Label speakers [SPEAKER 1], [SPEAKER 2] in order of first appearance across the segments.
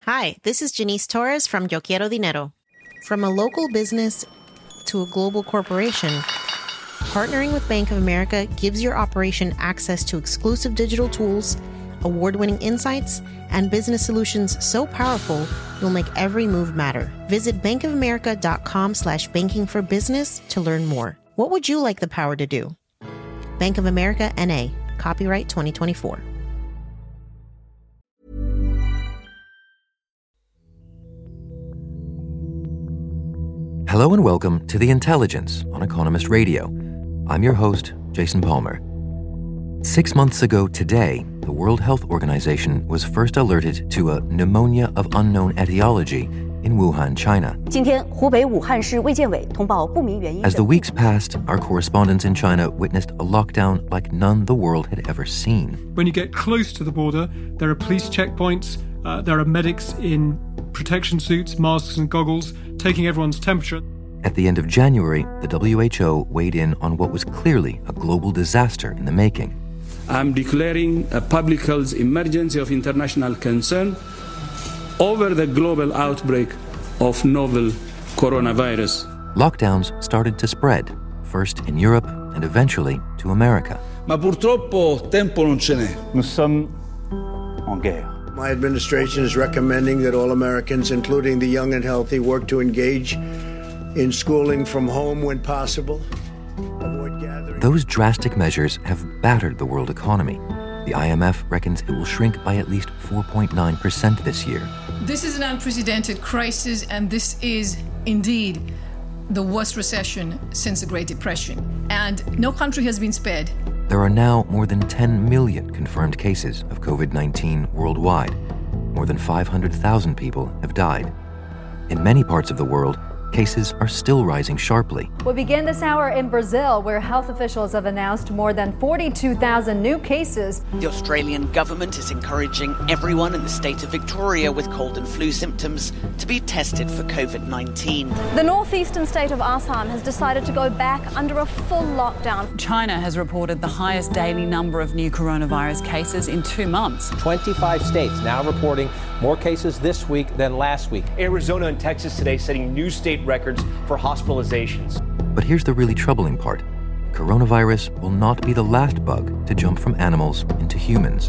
[SPEAKER 1] Hi, this is Janice Torres from Yo Quiero Dinero. From a local business to a global corporation, partnering with Bank of America gives your operation access to exclusive digital tools, award-winning insights, and business solutions so powerful you'll make every move matter. Visit bankofamerica.com/banking for business to learn more. What would you like the power to do? Bank of America, N.A. Copyright 2024.
[SPEAKER 2] Hello and welcome to The Intelligence on Economist Radio. I'm your host, Jason Palmer. 6 months ago today, the World Health Organization was first alerted to a pneumonia of unknown etiology in Wuhan, China. As the weeks passed, our correspondents in China witnessed a lockdown like none the world had ever seen.
[SPEAKER 3] When you get close to the border, there are police checkpoints, there are medics in protection suits, masks and goggles, taking everyone's temperature.
[SPEAKER 2] At the end of January, the WHO weighed in on what was clearly a global disaster in the making.
[SPEAKER 4] I'm declaring a public health emergency of international concern over the global outbreak of novel coronavirus.
[SPEAKER 2] Lockdowns started to spread, first in Europe and eventually to America.
[SPEAKER 5] Ma purtroppo tempo non ce n'è.
[SPEAKER 6] Nous sommes en guerre.
[SPEAKER 7] My administration is recommending that all Americans, including the young and healthy, work to engage in schooling from home when possible. Avoid gathering.
[SPEAKER 2] Those drastic measures have battered the world economy. The IMF reckons it will shrink by at least 4.9% this year.
[SPEAKER 8] This is an unprecedented crisis, and this is indeed the worst recession since the Great Depression. And no country has been spared.
[SPEAKER 2] There are now more than 10 million confirmed cases of COVID-19 worldwide. More than 500,000 people have died. In many parts of the world, cases are still rising sharply.
[SPEAKER 9] We begin this hour in Brazil, where health officials have announced more than 42,000 new cases.
[SPEAKER 10] The Australian government is encouraging everyone in the state of Victoria with cold and flu symptoms to be tested for COVID-19.
[SPEAKER 9] The northeastern state of Assam has decided to go back under a full lockdown.
[SPEAKER 11] China has reported the highest daily number of new coronavirus cases in 2 months.
[SPEAKER 12] 25 states now reporting more cases this week than last week.
[SPEAKER 13] Arizona and Texas today setting new state records for hospitalizations.
[SPEAKER 2] But here's the really troubling part. Coronavirus will not be the last bug to jump from animals into humans.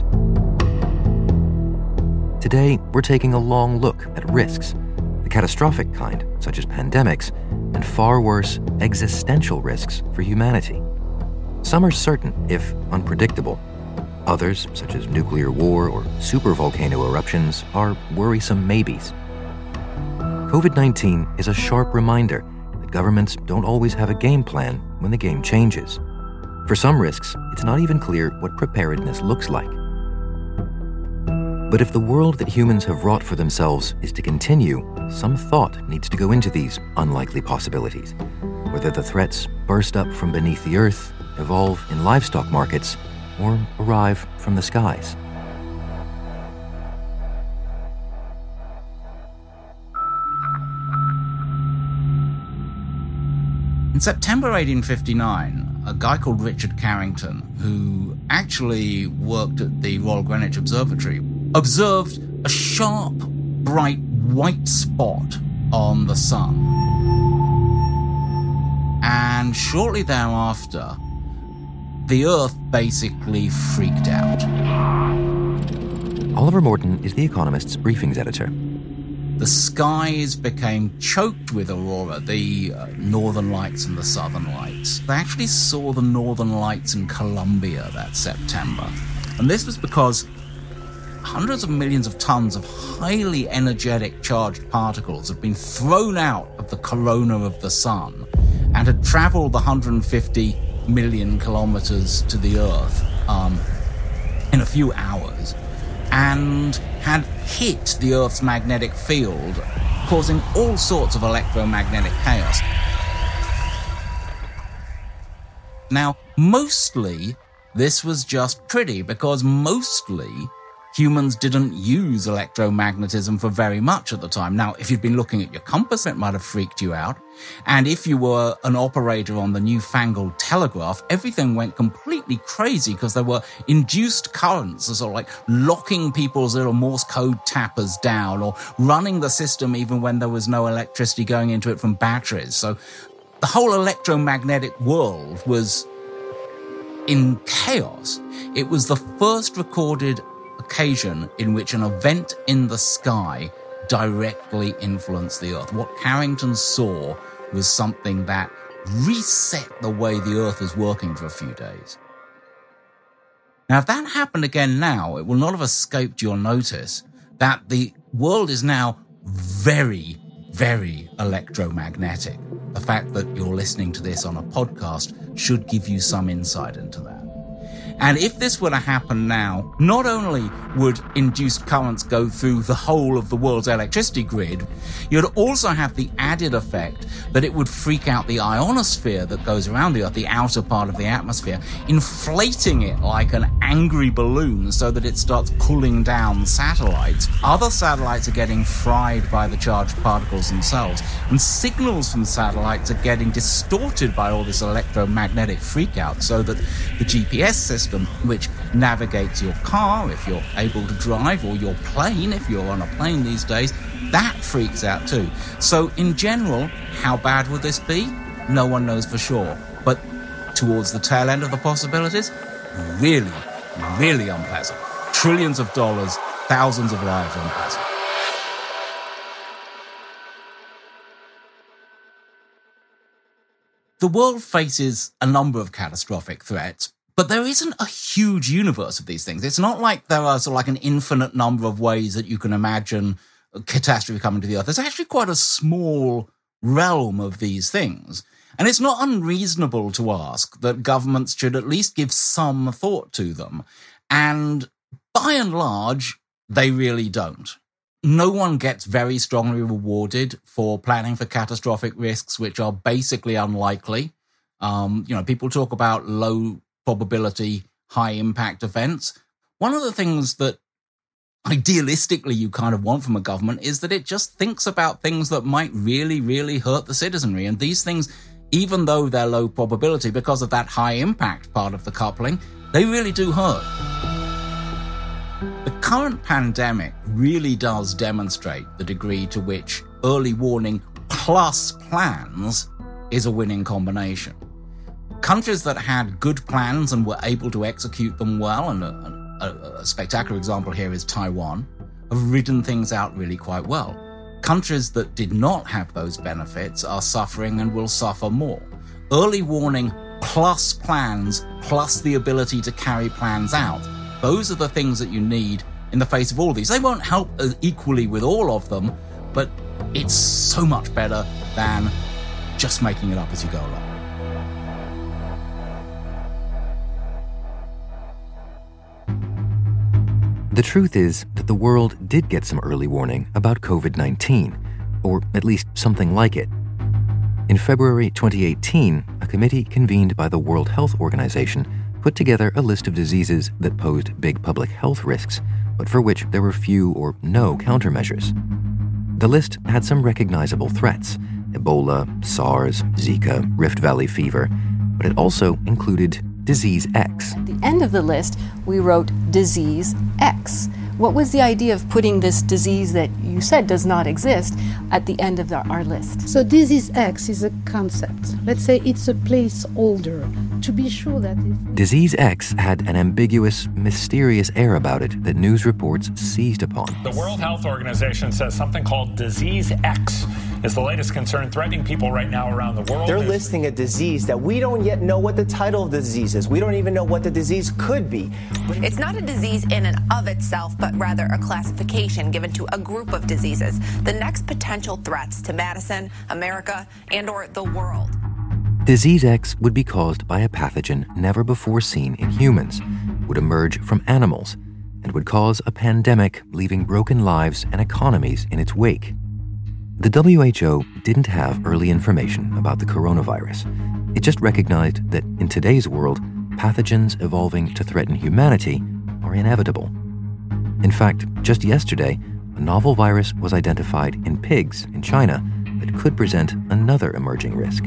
[SPEAKER 2] Today, we're taking a long look at risks, the catastrophic kind, such as pandemics, and far worse, existential risks for humanity. Some are certain, if unpredictable. Others, such as nuclear war or supervolcano eruptions, are worrisome maybes. COVID-19 is a sharp reminder that governments don't always have a game plan when the game changes. For some risks, it's not even clear what preparedness looks like. But if the world that humans have wrought for themselves is to continue, some thought needs to go into these unlikely possibilities. Whether the threats burst up from beneath the earth, evolve in livestock markets, or arrive from the skies.
[SPEAKER 14] In September 1859, a guy called Richard Carrington, who actually worked at the Royal Greenwich Observatory, observed a sharp, bright white spot on the sun. And shortly thereafter, the Earth basically freaked out.
[SPEAKER 2] Oliver Morton is The Economist's briefings editor.
[SPEAKER 14] The skies became choked with aurora, the northern lights and the southern lights. They actually saw the northern lights in Colombia that September. And this was because hundreds of millions of tons of highly energetic charged particles had been thrown out of the corona of the sun and had traveled the 150 million kilometers to the Earth in a few hours and had hit the Earth's magnetic field, causing all sorts of electromagnetic chaos. Now, mostly, this was just pretty because mostly humans didn't use electromagnetism for very much at the time. Now, if you'd been looking at your compass, it might have freaked you out. And if you were an operator on the newfangled telegraph, everything went completely crazy because there were induced currents, sort of like locking people's little Morse code tappers down or running the system even when there was no electricity going into it from batteries. So the whole electromagnetic world was in chaos. It was the first recorded occasion in which an event in the sky directly influenced the Earth. What Carrington saw was something that reset the way the Earth was working for a few days. Now, if that happened again now, it will not have escaped your notice that the world is now very, very electromagnetic. The fact that you're listening to this on a podcast should give you some insight into that. And if this were to happen now, not only would induced currents go through the whole of the world's electricity grid, you'd also have the added effect that it would freak out the ionosphere that goes around the Earth, the outer part of the atmosphere, inflating it like an angry balloon so that it starts pulling down satellites. Other satellites are getting fried by the charged particles themselves, and signals from satellites are getting distorted by all this electromagnetic freakout, so that the GPS system, which navigates your car if you're able to drive, or your plane if you're on a plane these days, that freaks out too. So in general, how bad would this be? No one knows for sure. But towards the tail end of the possibilities, really, really unpleasant. Trillions of dollars, thousands of lives unpleasant. The world faces a number of catastrophic threats, but there isn't a huge universe of these things. It's not like there are sort of like an infinite number of ways that you can imagine a catastrophe coming to the Earth. There's actually quite a small realm of these things. And it's not unreasonable to ask that governments should at least give some thought to them. And by and large, they really don't. No one gets very strongly rewarded for planning for catastrophic risks, which are basically unlikely. People talk about low probability, high impact events. One of the things that idealistically you kind of want from a government is that it just thinks about things that might really, really hurt the citizenry. And these things, even though they're low probability, because of that high impact part of the coupling, they really do hurt. The current pandemic really does demonstrate the degree to which early warning plus plans is a winning combination. Countries that had good plans and were able to execute them well, and a spectacular example here is Taiwan, have ridden things out really quite well. Countries that did not have those benefits are suffering and will suffer more. Early warning plus plans plus the ability to carry plans out, those are the things that you need in the face of all these. They won't help equally with all of them, but it's so much better than just making it up as you go along.
[SPEAKER 2] The truth is that the world did get some early warning about COVID-19, or at least something like it. In February 2018, a committee convened by the World Health Organization put together a list of diseases that posed big public health risks, but for which there were few or no countermeasures. The list had some recognizable threats: Ebola, SARS, Zika, Rift Valley fever, but it also included Disease X.
[SPEAKER 15] At the end of the list, we wrote Disease X. What was the idea of putting this disease that you said does not exist at the end of our list?
[SPEAKER 16] So Disease X is a concept. Let's say it's a placeholder to be sure that...
[SPEAKER 2] Disease X had an ambiguous, mysterious air about it that news reports seized upon.
[SPEAKER 17] The World Health Organization says something called Disease X is the latest concern threatening people right now around the world.
[SPEAKER 13] They're listing a disease that we don't yet know what the title of the disease is. We don't even know what the disease could be.
[SPEAKER 18] It's not a disease in and of itself, but rather a classification given to a group of diseases. The next potential threats to Madison, America, and or the world.
[SPEAKER 2] Disease X would be caused by a pathogen never before seen in humans, would emerge from animals, and would cause a pandemic, leaving broken lives and economies in its wake. The WHO didn't have early information about the coronavirus. It just recognized that in today's world, pathogens evolving to threaten humanity are inevitable. In fact, just yesterday, a novel virus was identified in pigs in China that could present another emerging risk.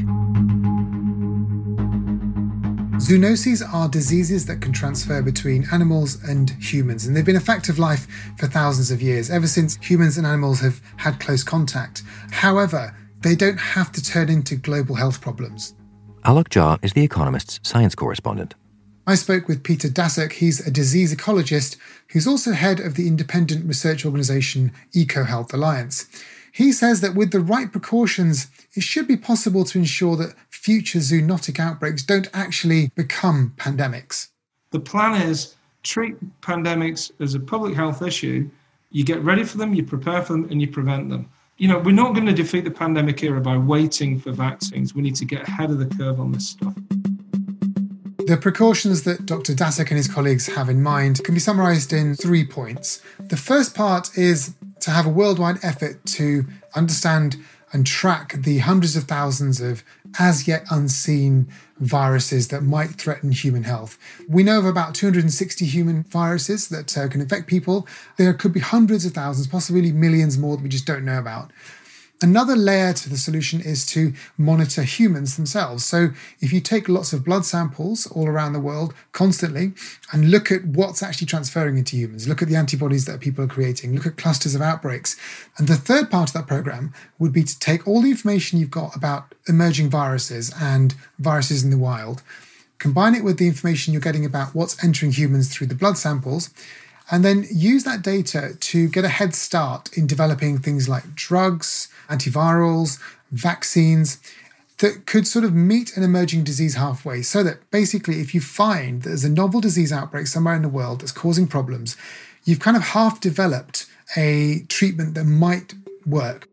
[SPEAKER 19] Zoonoses are diseases that can transfer between animals and humans, and they've been a fact of life for thousands of years, ever since humans and animals have had close contact. However, they don't have to turn into global health problems.
[SPEAKER 2] Alok Jha is The Economist's science correspondent.
[SPEAKER 19] I spoke with Peter Daszak. He's a disease ecologist who's also head of the independent research organisation EcoHealth Alliance. He says that with the right precautions, it should be possible to ensure that future zoonotic outbreaks don't actually become pandemics.
[SPEAKER 20] The plan is treat pandemics as a public health issue. You get ready for them, you prepare for them, and you prevent them. We're not going to defeat the pandemic era by waiting for vaccines. We need to get ahead of the curve on this stuff.
[SPEAKER 19] The precautions that Dr. Daszak and his colleagues have in mind can be summarised in 3 points. The first part is to have a worldwide effort to understand and track the hundreds of thousands of as yet unseen viruses that might threaten human health. We know of about 260 human viruses that can infect people. There could be hundreds of thousands, possibly millions more that we just don't know about. Another layer to the solution is to monitor humans themselves. So if you take lots of blood samples all around the world constantly and look at what's actually transferring into humans, look at the antibodies that people are creating, look at clusters of outbreaks. And the third part of that program would be to take all the information you've got about emerging viruses and viruses in the wild, combine it with the information you're getting about what's entering humans through the blood samples, and then use that data to get a head start in developing things like drugs, antivirals, vaccines that could sort of meet an emerging disease halfway, so that basically if you find that there's a novel disease outbreak somewhere in the world that's causing problems, you've kind of half developed a treatment that might work.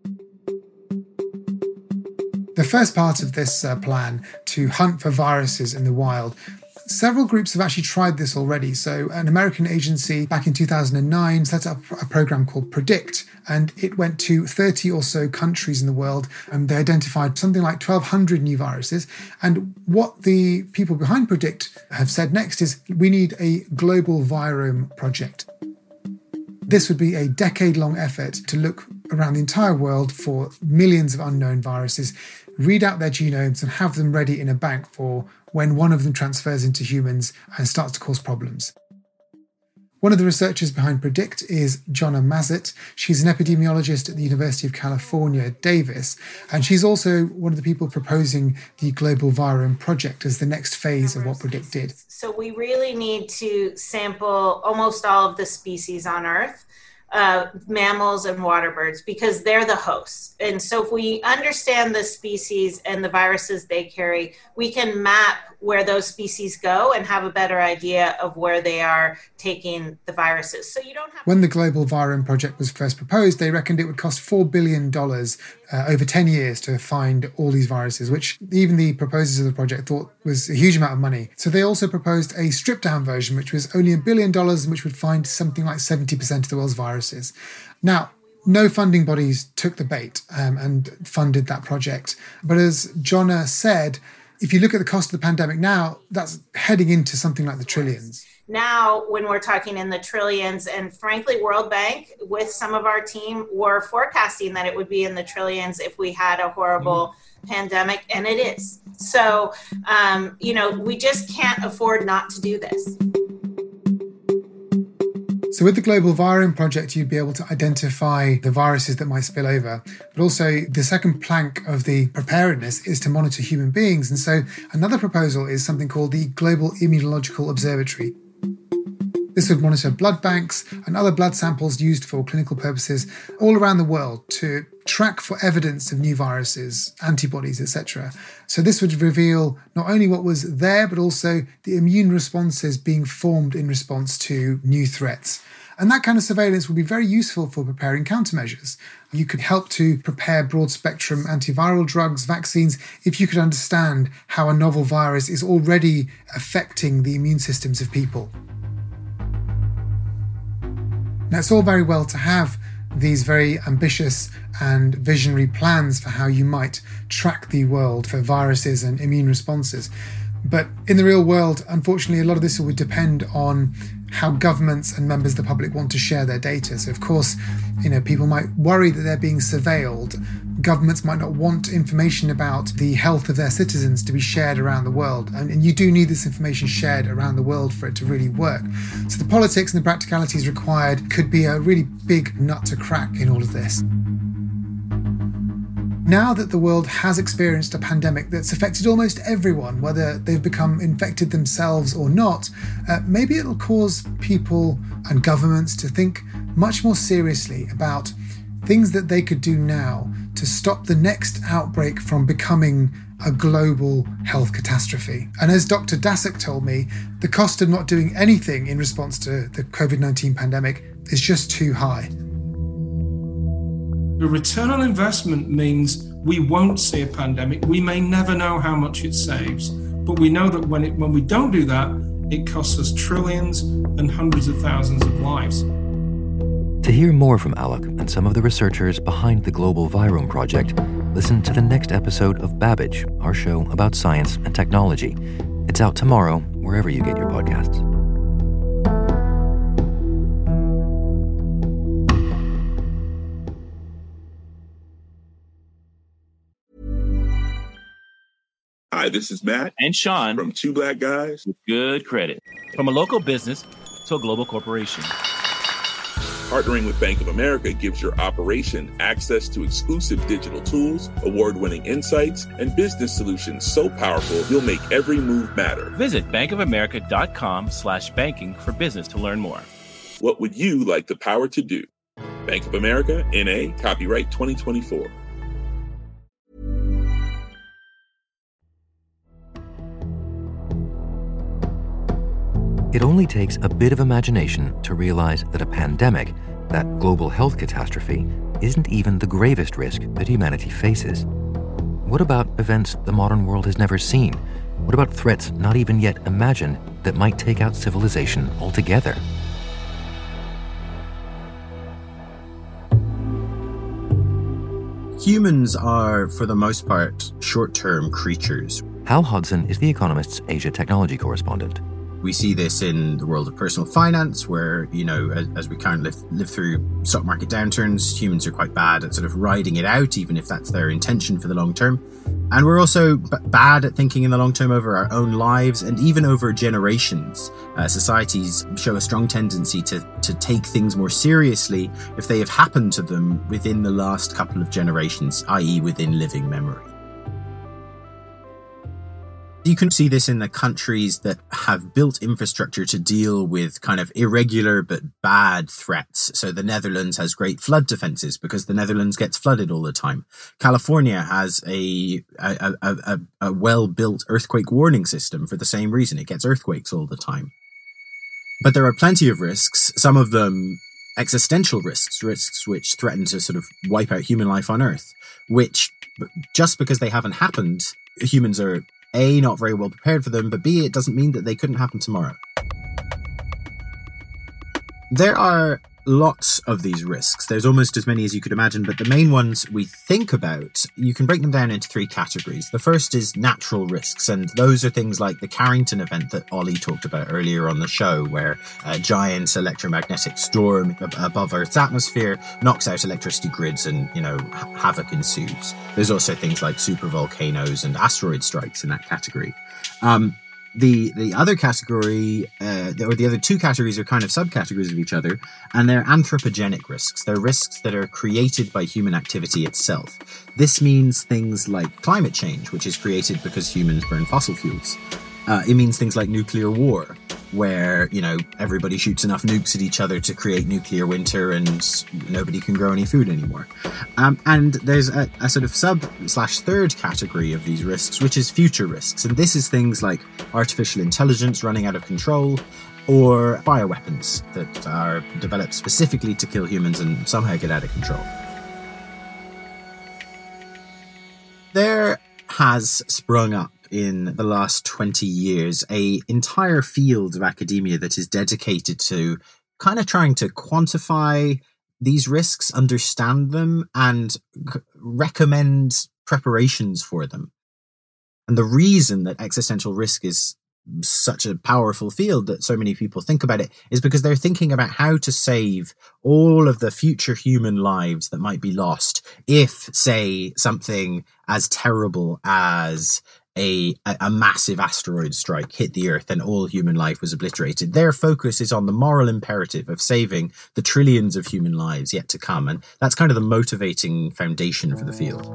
[SPEAKER 19] The first part of this plan, to hunt for viruses in the wild, several groups have actually tried this already. So an American agency back in 2009 set up a program called PREDICT, and it went to 30 or so countries in the world, and they identified something like 1,200 new viruses. And what the people behind PREDICT have said next is, we need a global virome project. This would be a decade-long effort to look around the entire world for millions of unknown viruses, read out their genomes and have them ready in a bank for when one of them transfers into humans and starts to cause problems. One of the researchers behind PREDICT is Jonna Mazet. She's an epidemiologist at the University of California, Davis, and she's also one of the people proposing the Global Virome Project as the next phase of what PREDICT did.
[SPEAKER 21] So we really need to sample almost all of the species on Earth, mammals and water birds, because they're the hosts. And so if we understand the species and the viruses they carry, we can map where those species go and have a better idea of where they are taking the viruses. So you don't have.
[SPEAKER 19] When the Global Virome Project was first proposed, they reckoned it would cost $4 billion over 10 years to find all these viruses, which even the proposers of the project thought was a huge amount of money. So they also proposed a stripped-down version, which was only $1 billion, which would find something like 70% of the world's viruses. Now, no funding bodies took the bait and funded that project. But as Jonna said, if you look at the cost of the pandemic now, that's heading into something like the trillions.
[SPEAKER 21] Now, when we're talking in the trillions, and frankly, World Bank, with some of our team, were forecasting that it would be in the trillions if we had a horrible pandemic, and it is. So, we just can't afford not to do this.
[SPEAKER 19] So with the Global Virome Project, you'd be able to identify the viruses that might spill over. But also the second plank of the preparedness is to monitor human beings. And so another proposal is something called the Global Immunological Observatory. This would monitor blood banks and other blood samples used for clinical purposes all around the world to track for evidence of new viruses, antibodies, etc. So this would reveal not only what was there, but also the immune responses being formed in response to new threats. And that kind of surveillance would be very useful for preparing countermeasures. You could help to prepare broad-spectrum antiviral drugs, vaccines, if you could understand how a novel virus is already affecting the immune systems of people. Now, it's all very well to have these very ambitious and visionary plans for how you might track the world for viruses and immune responses. But in the real world, unfortunately, a lot of this would depend on how governments and members of the public want to share their data. So of course, people might worry that they're being surveilled. Governments might not want information about the health of their citizens to be shared around the world. And you do need this information shared around the world for it to really work. So the politics and the practicalities required could be a really big nut to crack in all of this. Now that the world has experienced a pandemic that's affected almost everyone, whether they've become infected themselves or not, maybe it'll cause people and governments to think much more seriously about things that they could do now to stop the next outbreak from becoming a global health catastrophe. And as Dr. Daszak told me, the cost of not doing anything in response to the COVID-19 pandemic is just too high.
[SPEAKER 20] The return on investment means we won't see a pandemic. We may never know how much it saves, but we know that when we don't do that, it costs us trillions and hundreds of thousands of lives.
[SPEAKER 2] To hear more from Alok and some of the researchers behind the Global Virome Project, listen to the next episode of Babbage, our show about science and technology. It's out tomorrow, wherever you get your podcasts.
[SPEAKER 1] Hi, this is Matt
[SPEAKER 22] and Sean
[SPEAKER 1] from Two Black Guys
[SPEAKER 22] with Good Credit. From a local business to a global corporation.
[SPEAKER 1] Partnering with Bank of America gives your operation access to exclusive digital tools, award-winning insights, and business solutions so powerful you'll make every move matter.
[SPEAKER 22] Visit bankofamerica.com/banking for business to learn more.
[SPEAKER 1] What would you like the power to do? Bank of America, N.A., copyright 2024.
[SPEAKER 2] It only takes a bit of imagination to realize that a pandemic, that global health catastrophe, isn't even the gravest risk that humanity faces. What about events the modern world has never seen? What about threats not even yet imagined that might take out civilization altogether?
[SPEAKER 23] Humans are, for the most part, short-term creatures.
[SPEAKER 2] Hal Hodson is The Economist's Asia technology correspondent.
[SPEAKER 23] We see this in the world of personal finance, where, as we kind of live through stock market downturns, humans are quite bad at sort of riding it out, even if that's their intention for the long term. And we're also bad at thinking in the long term over our own lives and even over generations. Societies show a strong tendency to take things more seriously if they have happened to them within the last couple of generations, i.e. within living memory. You can see this in the countries that have built infrastructure to deal with kind of irregular but bad threats. So the Netherlands has great flood defenses because the Netherlands gets flooded all the time. California has a well-built earthquake warning system for the same reason. It gets earthquakes all the time. But there are plenty of risks, some of them existential risks which threaten to sort of wipe out human life on Earth, which, just because they haven't happened, humans are A, not very well prepared for them, but B, it doesn't mean that they couldn't happen tomorrow. There are lots of these risks. There's almost as many as you could imagine, but the main ones we think about, you can break them down into three categories. The first is natural risks, and those are things like the Carrington event that Ollie talked about earlier on the show, where a giant electromagnetic storm above Earth's atmosphere knocks out electricity grids and, havoc ensues. There's also things like supervolcanoes and asteroid strikes in that category. The other category, or the other two categories, are kind of subcategories of each other, and they're anthropogenic risks. They're risks that are created by human activity itself. This means things like climate change, which is created because humans burn fossil fuels. It means things like nuclear war, where, everybody shoots enough nukes at each other to create nuclear winter and nobody can grow any food anymore. And there's a sort of sub/third category of these risks, which is future risks. And this is things like artificial intelligence running out of control, or bioweapons that are developed specifically to kill humans and somehow get out of control. There has sprung up in the last 20 years an entire field of academia that is dedicated to kind of trying to quantify these risks, understand them, and recommend preparations for them. And the reason that existential risk is such a powerful field that so many people think about it is because they're thinking about how to save all of the future human lives that might be lost if, say, something as terrible as a massive asteroid strike hit the Earth and all human life was obliterated. Their focus is on the moral imperative of saving the trillions of human lives yet to come, and that's kind of the motivating foundation for the field.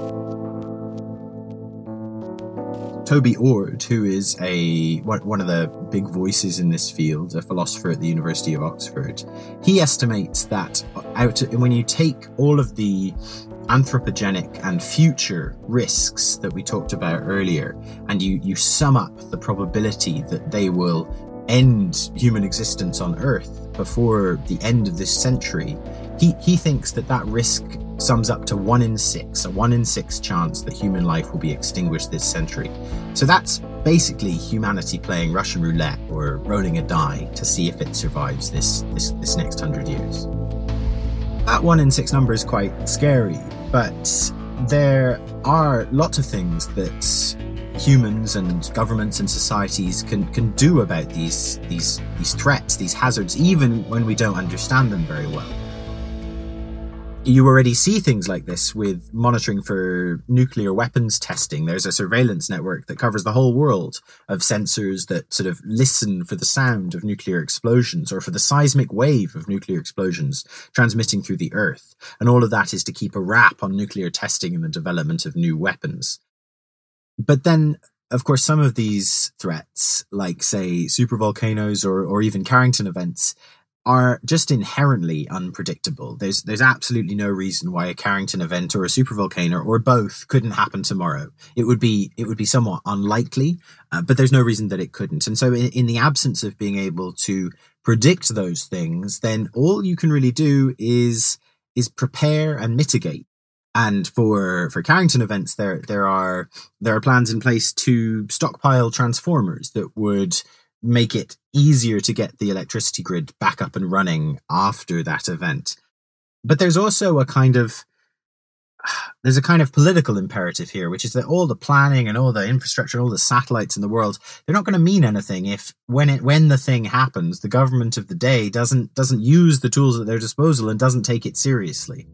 [SPEAKER 23] Toby Ord, who is one of the big voices in this field, a philosopher at the University of Oxford, he estimates that when you take all of the anthropogenic and future risks that we talked about earlier, and you sum up the probability that they will end human existence on Earth before the end of this century, he thinks that risk sums up to 1 in 6, a 1 in 6 chance that human life will be extinguished this century. So that's basically humanity playing Russian roulette or rolling a die to see if it survives this next 100 years. That 1 in 6 number is quite scary, but there are lots of things that humans and governments and societies can do about these threats, these hazards, even when we don't understand them very well. You already see things like this with monitoring for nuclear weapons testing. There's a surveillance network that covers the whole world of sensors that sort of listen for the sound of nuclear explosions or for the seismic wave of nuclear explosions transmitting through the Earth. And all of that is to keep a wrap on nuclear testing and the development of new weapons. But then, of course, some of these threats, like, say, supervolcanoes or even Carrington events, are just inherently unpredictable. There's absolutely no reason why a Carrington event or a supervolcano or both couldn't happen tomorrow. It would be somewhat unlikely, but there's no reason that it couldn't. And so in the absence of being able to predict those things, then all you can really do is prepare and mitigate. And for Carrington events, there are plans in place to stockpile transformers that would make it easier to get the electricity grid back up and running after that event. But there's also a kind of political imperative here, which is that all the planning and all the infrastructure and all the satellites in the world, they're not going to mean anything if when the thing happens, the government of the day doesn't use the tools at their disposal and doesn't take it seriously.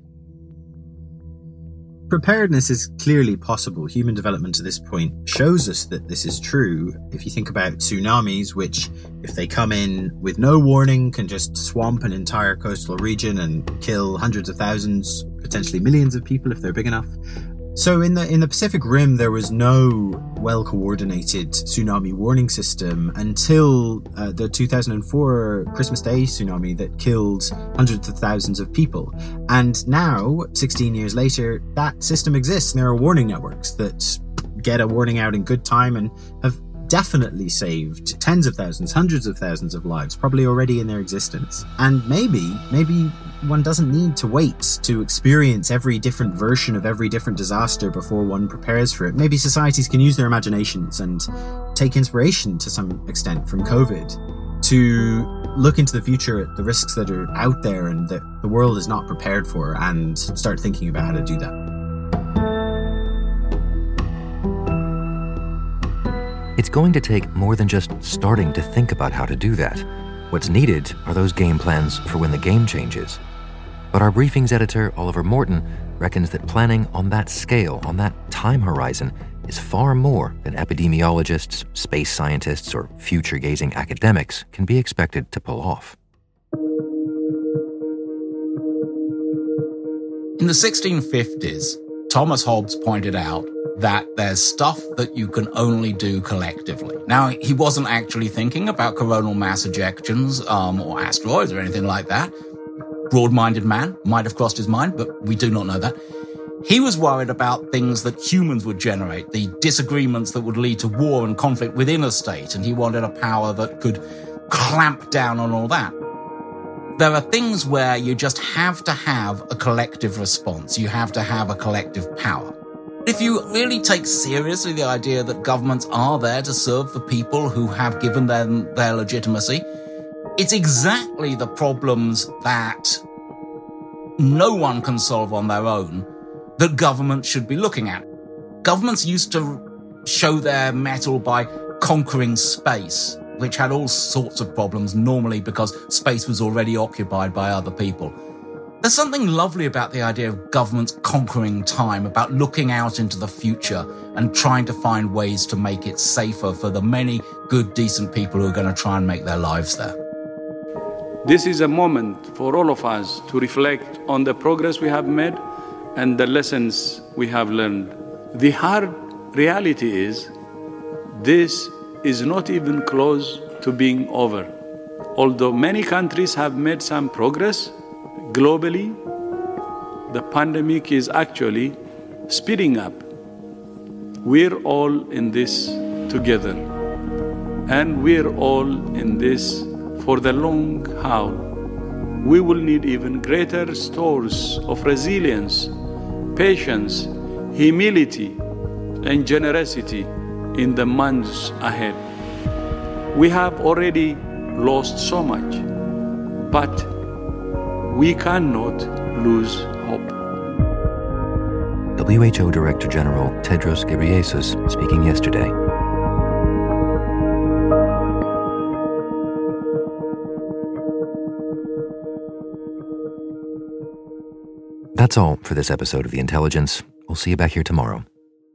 [SPEAKER 23] Preparedness is clearly possible. Human development to this point shows us that this is true. If you think about tsunamis, which, if they come in with no warning, can just swamp an entire coastal region and kill hundreds of thousands, potentially millions of people if they're big enough. So in the Pacific Rim, there was no well-coordinated tsunami warning system until the 2004 Christmas Day tsunami that killed hundreds of thousands of people. And now, 16 years later, that system exists. And there are warning networks that get a warning out in good time and have definitely saved tens of thousands, hundreds of thousands of lives, probably already in their existence. And maybe one doesn't need to wait to experience every different version of every different disaster before one prepares for it. Maybe societies can use their imaginations and take inspiration to some extent from COVID to look into the future at the risks that are out there and that the world is not prepared for, and start thinking about how to do that.
[SPEAKER 2] It's going to take more than just starting to think about how to do that. What's needed are those game plans for when the game changes. But our briefings editor, Oliver Morton, reckons that planning on that scale, on that time horizon, is far more than epidemiologists, space scientists, or future-gazing academics can be expected to pull off.
[SPEAKER 14] In the 1650s, Thomas Hobbes pointed out that there's stuff that you can only do collectively. Now, he wasn't actually thinking about coronal mass ejections or asteroids or anything like that. Broad-minded man, might have crossed his mind, but we do not know that. He was worried about things that humans would generate, the disagreements that would lead to war and conflict within a state, and he wanted a power that could clamp down on all that. There are things where you just have to have a collective response. You have to have a collective power. If you really take seriously the idea that governments are there to serve the people who have given them their legitimacy, it's exactly the problems that no one can solve on their own that governments should be looking at. Governments used to show their mettle by conquering space, which had all sorts of problems normally because space was already occupied by other people. There's something lovely about the idea of governments conquering time, about looking out into the future and trying to find ways to make it safer for the many good, decent people who are going to try and make their lives there.
[SPEAKER 3] This is a moment for all of us to reflect on the progress we have made and the lessons we have learned. The hard reality is this is not even close to being over. Although many countries have made some progress, globally, the pandemic is actually speeding up. We're all in this together, and we're all in this for the long haul. We will need even greater stores of resilience, patience, humility, and generosity in the months ahead. We have already lost so much, but we cannot lose hope.
[SPEAKER 2] WHO Director General Tedros Ghebreyesus speaking yesterday. That's all for this episode of The Intelligence. We'll see you back here tomorrow.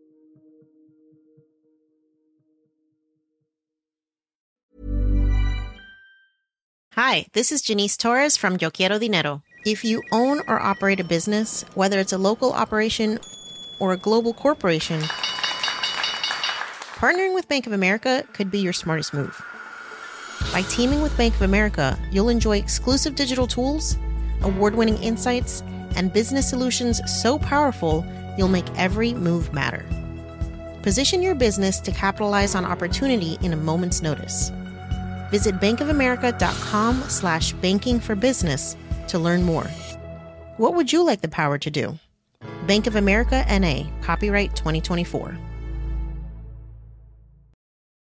[SPEAKER 4] Hi, this is Janice Torres from Yo Quiero Dinero. If you own or operate a business, whether it's a local operation or a global corporation, partnering with Bank of America could be your smartest move. By teaming with Bank of America, you'll enjoy exclusive digital tools, award-winning insights, and business solutions so powerful, you'll make every move matter. Position your business to capitalize on opportunity in a moment's notice. Visit bankofamerica.com/bankingforbusiness to learn more. What would you like the power to do? Bank of America, N.A., copyright 2024.